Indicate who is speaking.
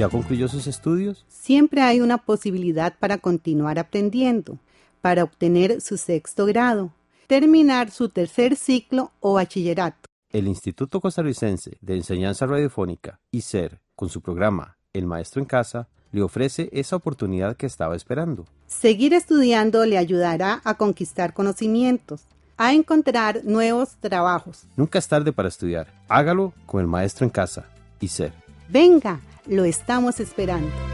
Speaker 1: ¿Ya concluyó sus estudios?
Speaker 2: Siempre hay una posibilidad para continuar aprendiendo, para obtener su 6º grado, terminar su 3er ciclo o bachillerato.
Speaker 1: El Instituto Costarricense de Enseñanza Radiofónica, ICER, con su programa El Maestro en Casa, le ofrece esa oportunidad que estaba esperando.
Speaker 2: Seguir estudiando le ayudará a conquistar conocimientos, a encontrar nuevos trabajos.
Speaker 1: Nunca es tarde para estudiar. Hágalo con El Maestro en Casa, ICER.
Speaker 2: Venga, lo estamos esperando.